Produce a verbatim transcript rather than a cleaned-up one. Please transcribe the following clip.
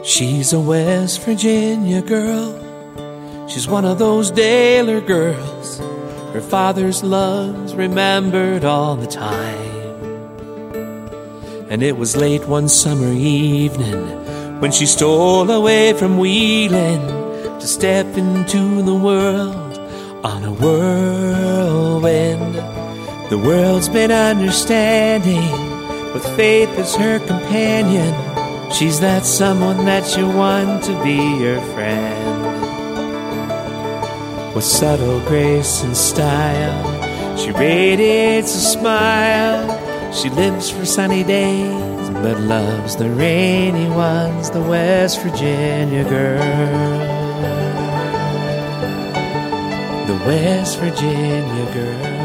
She's a West Virginia girl. She's one of those Daler girls. Her father's love's remembered all the time. And it was late one summer evening when she stole away from Wheeling to step into the world on a whirlwind. The world's been understanding with faith as her companion. She's that someone that you want to be your friend. With subtle grace and style, she radiates a smile. She lives for sunny days, but loves the rainy ones, the West Virginia girl. The West Virginia girl.